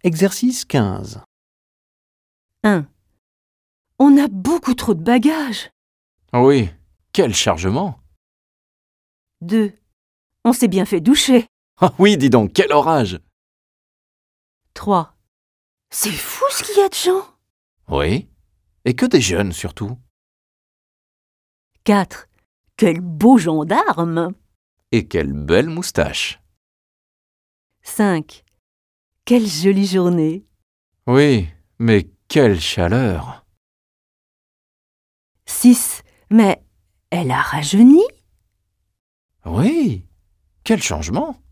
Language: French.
Exercice 15. 1. On a beaucoup trop de bagages. Oui, quel chargement! 2. On s'est bien fait doucher. Ah oui, dis donc, quel orage! 3. C'est fou ce qu'il y a de gens. Oui, et que des jeunes surtout. 4. Quel beau gendarme. Et quelle belle moustache! 5. Quelle jolie journée. Oui, mais quelle chaleur! 6. Mais elle a rajeuni. Oui, quel changement!